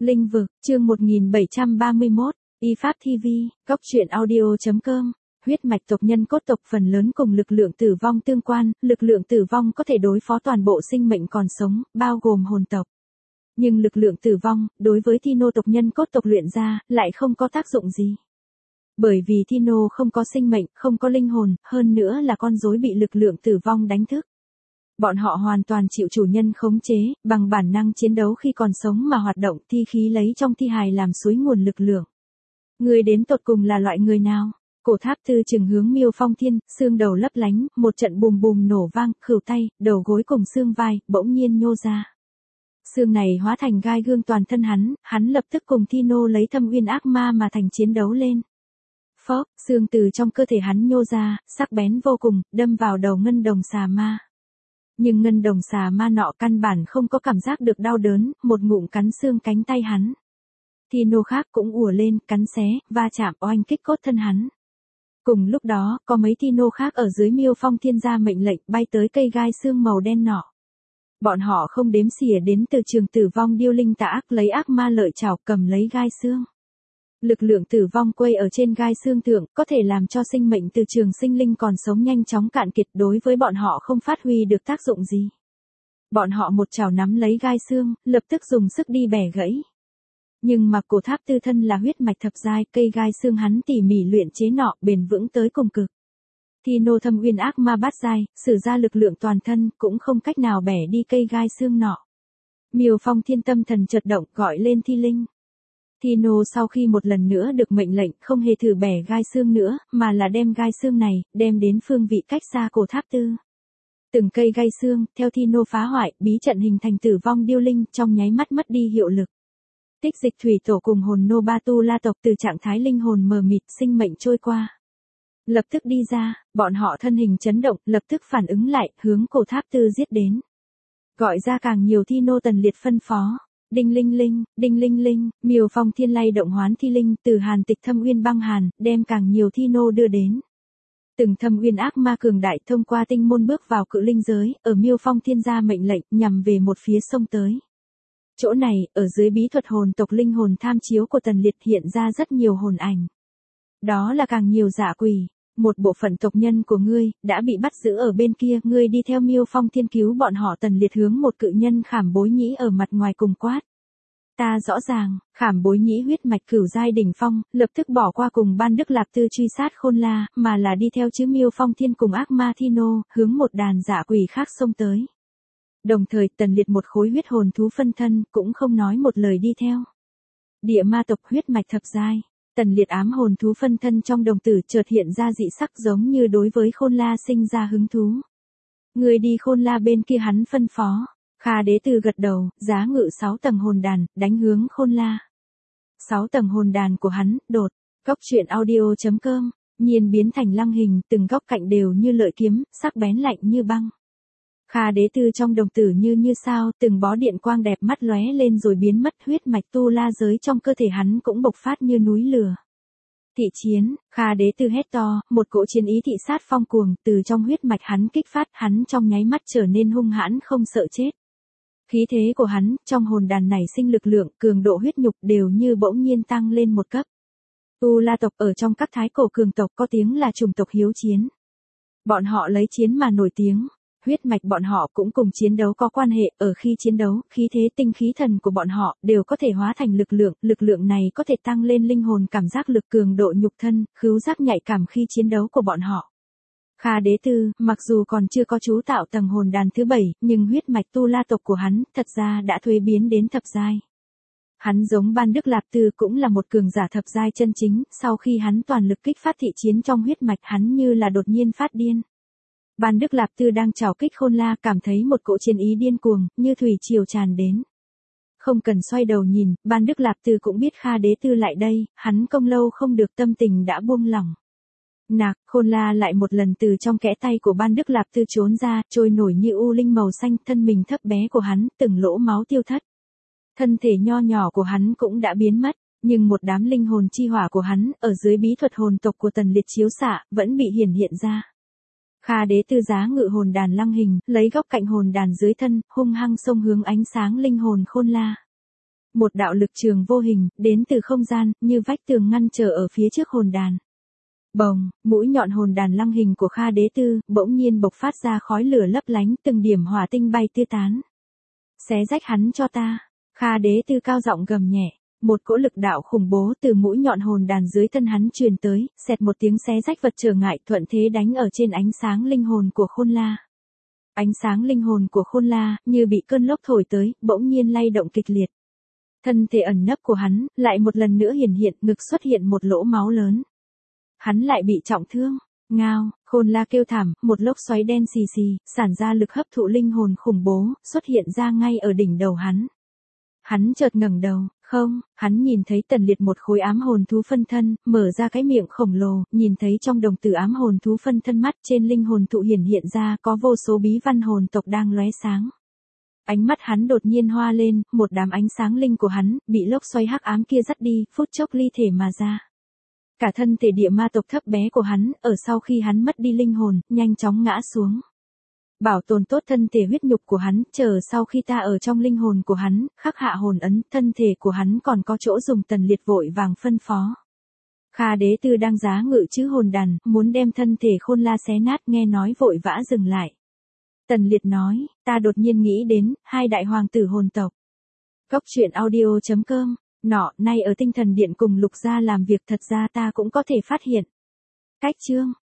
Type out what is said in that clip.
Linh vực, chương 1731, Y Pháp TV, Góc truyện audio.com. Huyết mạch tộc nhân cốt tộc phần lớn cùng lực lượng tử vong tương quan, lực lượng tử vong có thể đối phó toàn bộ sinh mệnh còn sống, bao gồm hồn tộc. Nhưng lực lượng tử vong, đối với Thino tộc nhân cốt tộc luyện ra, lại không có tác dụng gì. Bởi vì Thino không có sinh mệnh, không có linh hồn, hơn nữa là con rối bị lực lượng tử vong đánh thức. Bọn họ hoàn toàn chịu chủ nhân khống chế, bằng bản năng chiến đấu khi còn sống mà hoạt động thi khí lấy trong thi hài làm suối nguồn lực lượng. Người đến tột cùng là loại người nào? Cổ Tháp Tư chừng hướng Miêu Phong Thiên, xương đầu lấp lánh, một trận bùm bùm nổ vang, khuỷu tay, đầu gối cùng xương vai, bỗng nhiên nhô ra. Xương này hóa thành gai gương toàn thân hắn lập tức cùng Thino lấy thâm uyên ác ma mà thành chiến đấu lên. Phốc, xương từ trong cơ thể hắn nhô ra, sắc bén vô cùng, đâm vào đầu ngân đồng xà ma. Nhưng ngân đồng xà ma nọ căn bản không có cảm giác được đau đớn, một ngụm cắn xương cánh tay hắn. Thino khác cũng ùa lên, cắn xé, va chạm oanh kích cốt thân hắn. Cùng lúc đó, có mấy Thino khác ở dưới Miêu Phong Thiên ra mệnh lệnh bay tới cây gai xương màu đen nọ. Bọn họ không đếm xỉa đến từ trường tử vong điêu linh tà ác lấy ác ma lợi chảo cầm lấy gai xương. Lực lượng tử vong quây ở trên gai xương thượng, có thể làm cho sinh mệnh từ trường sinh linh còn sống nhanh chóng cạn kiệt, đối với bọn họ không phát huy được tác dụng gì. Bọn họ một chảo nắm lấy gai xương, lập tức dùng sức đi bẻ gãy. Nhưng mà Cổ Tháp Tư thân là huyết mạch thập giai, cây gai xương hắn tỉ mỉ luyện chế nọ, bền vững tới cùng cực. Thino thâm uyên ác ma bát giai, sử ra lực lượng toàn thân, cũng không cách nào bẻ đi cây gai xương nọ. Miêu Phong Thiên tâm thần chợt động, gọi lên Thi Linh. Thino sau khi một lần nữa được mệnh lệnh không hề thử bẻ gai xương nữa, mà là đem gai xương này, đem đến phương vị cách xa Cổ Tháp Tư. Từng cây gai xương, theo Thino phá hoại, bí trận hình thành tử vong điêu linh, trong nháy mắt mất đi hiệu lực. Tích Dịch thủy tổ cùng hồn nô ba tu la tộc từ trạng thái linh hồn mờ mịt, sinh mệnh trôi qua. Lập tức đi ra, bọn họ thân hình chấn động, lập tức phản ứng lại, hướng Cổ Tháp Tư giết đến. Gọi ra càng nhiều Thino tần liệt phân phó. Đinh linh linh, Miêu Phong Thiên lay động hoán Thi Linh từ hàn tịch thâm uyên băng hàn, đem càng nhiều Thino đưa đến. Từng thâm uyên ác ma cường đại thông qua tinh môn bước vào cự linh giới, ở Miêu Phong Thiên ra mệnh lệnh nhằm về một phía sông tới. Chỗ này, ở dưới bí thuật hồn tộc linh hồn tham chiếu của tần liệt hiện ra rất nhiều hồn ảnh. Đó là càng nhiều dã quỷ. Một bộ phận tộc nhân của ngươi, đã bị bắt giữ ở bên kia, ngươi đi theo Miêu Phong Thiên cứu bọn họ. Tần liệt hướng một cự nhân Khảm Bối Nhĩ ở mặt ngoài cùng quát. Ta rõ ràng, Khảm Bối Nhĩ huyết mạch cửu giai đỉnh phong, lập tức bỏ qua cùng Ban Đức Lạp Tư truy sát Khôn La, mà là đi theo chứ Miêu Phong Thiên cùng ác ma Thino, hướng một đàn dã quỷ khác xông tới. Đồng thời tần liệt một khối huyết hồn thú phân thân, cũng không nói một lời đi theo. Địa ma tộc huyết mạch thập giai. Tần liệt ám hồn thú phân thân trong đồng tử chợt hiện ra dị sắc giống như đối với Khôn La sinh ra hứng thú. Người đi Khôn La bên kia hắn phân phó. Kha Đế Từ gật đầu, giá ngự 6 tầng hồn đàn, đánh hướng Khôn La. 6 tầng hồn đàn của hắn, đột, góc truyện audio.com, nhiên biến thành lăng hình, từng góc cạnh đều như lợi kiếm, sắc bén lạnh như băng. Kha Đế Tư trong đồng tử như sao, từng bó điện quang đẹp mắt lóe lên rồi biến mất, huyết mạch tu la giới trong cơ thể hắn cũng bộc phát như núi lửa. Thị chiến, Kha Đế Tư hét to, một cỗ chiến ý thị sát phong cuồng, từ trong huyết mạch hắn kích phát, hắn trong nháy mắt trở nên hung hãn không sợ chết. Khí thế của hắn, trong hồn đàn này sinh lực lượng, cường độ huyết nhục đều như bỗng nhiên tăng lên một cấp. Tu la tộc ở trong các thái cổ cường tộc có tiếng là chủng tộc hiếu chiến. Bọn họ lấy chiến mà nổi tiếng. Huyết mạch bọn họ cũng cùng chiến đấu có quan hệ, ở khi chiến đấu, khí thế tinh khí thần của bọn họ đều có thể hóa thành lực lượng này có thể tăng lên linh hồn cảm giác lực cường độ nhục thân, khứu giác nhạy cảm khi chiến đấu của bọn họ. Kha Đế Tư, mặc dù còn chưa có chú tạo tầng hồn đàn thứ 7, nhưng huyết mạch tu la tộc của hắn, thật ra đã thuế biến đến thập giai. Hắn giống Ban Đức Lạp Tư cũng là một cường giả thập giai chân chính, sau khi hắn toàn lực kích phát thị chiến trong huyết mạch hắn như là đột nhiên phát điên. Ban Đức Lạp Tư đang trảo kích Khôn La cảm thấy một cỗ chiến ý điên cuồng, như thủy triều tràn đến. Không cần xoay đầu nhìn, Ban Đức Lạp Tư cũng biết Kha Đế Tư lại đây, hắn công lâu không được tâm tình đã buông lỏng. Nạc, Khôn La lại một lần từ trong kẽ tay của Ban Đức Lạp Tư trốn ra, trôi nổi như u linh màu xanh, thân mình thấp bé của hắn, từng lỗ máu tiêu thất. Thân thể nho nhỏ của hắn cũng đã biến mất, nhưng một đám linh hồn chi hỏa của hắn, ở dưới bí thuật hồn tộc của tần liệt chiếu xạ, vẫn bị hiện ra. Kha Đế Tư giá ngự hồn đàn lăng hình, lấy góc cạnh hồn đàn dưới thân, hung hăng xông hướng ánh sáng linh hồn Khôn La. Một đạo lực trường vô hình, đến từ không gian, như vách tường ngăn trở ở phía trước hồn đàn. Bồng, mũi nhọn hồn đàn lăng hình của Kha Đế Tư, bỗng nhiên bộc phát ra khói lửa lấp lánh, từng điểm hỏa tinh bay tứ tán. Xé rách hắn cho ta. Kha Đế Tư cao giọng gầm nhẹ. Một cỗ lực đạo khủng bố từ mũi nhọn hồn đàn dưới thân hắn truyền tới, xẹt một tiếng xé rách vật trở ngại thuận thế đánh ở trên ánh sáng linh hồn của Khôn La. Ánh sáng linh hồn của Khôn La, như bị cơn lốc thổi tới, bỗng nhiên lay động kịch liệt. Thân thể ẩn nấp của hắn, lại một lần nữa hiển hiện, ngực xuất hiện một lỗ máu lớn. Hắn lại bị trọng thương. Ngao, Khôn La kêu thảm, một lốc xoáy đen xì xì, sản ra lực hấp thụ linh hồn khủng bố, xuất hiện ra ngay ở đỉnh đầu hắn. Hắn chợt ngẩng đầu, không, hắn nhìn thấy Tần Liệt một khối ám hồn thú phân thân, mở ra cái miệng khổng lồ, nhìn thấy trong đồng tử ám hồn thú phân thân mắt trên linh hồn thụ hiển hiện ra có vô số bí văn hồn tộc đang lóe sáng. Ánh mắt hắn đột nhiên hoa lên, một đám ánh sáng linh của hắn, bị lốc xoáy hắc ám kia dắt đi, phút chốc ly thể mà ra. Cả thân thể địa ma tộc thấp bé của hắn, ở sau khi hắn mất đi linh hồn, nhanh chóng ngã xuống. Bảo tồn tốt thân thể huyết nhục của hắn, chờ sau khi ta ở trong linh hồn của hắn, khắc hạ hồn ấn, thân thể của hắn còn có chỗ dùng. Tần Liệt vội vàng phân phó. Kha Đế Tư đang giá ngự chữ hồn đàn, muốn đem thân thể Khôn La xé nát, nghe nói vội vã dừng lại. Tần Liệt nói, ta đột nhiên nghĩ đến, hai đại hoàng tử hồn tộc. Cốc truyện audio.com, nọ, nay ở tinh thần điện cùng Lục gia làm việc, thật ra ta cũng có thể phát hiện. Cách chương.